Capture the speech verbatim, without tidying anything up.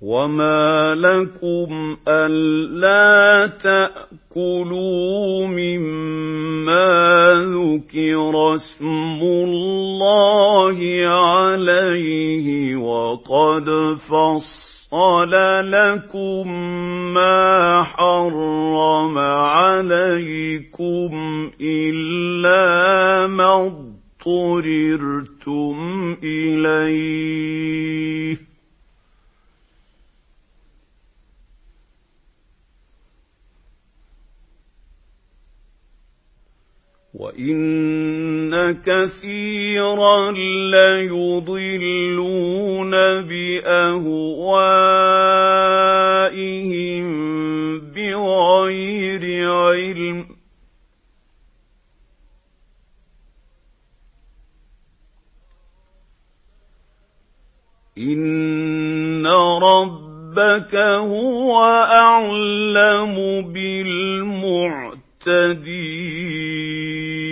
وَمَا لَكُمْ أَلَّا تَأْكُلُوا مِمَّا ذُكِرَ اسْمُ اللَّهِ عَلَيْهِ وَقَدْ فَصَّلَ لَكُم مَّا حَرَّمَ عَلَيْكُمْ إِلَّا مَا اضْطُرِرْتُمْ إِلَيْهِ ۗ وَإِنَّ كَثِيرًا لَّيُضِلُّونَ بِأَهْوَائِهِم بِغَيْرِ عِلْمٍ ۗ إِنَّ رَبَّكَ هُوَ أَعْلَمُ بِالْمُعْتَدِينَ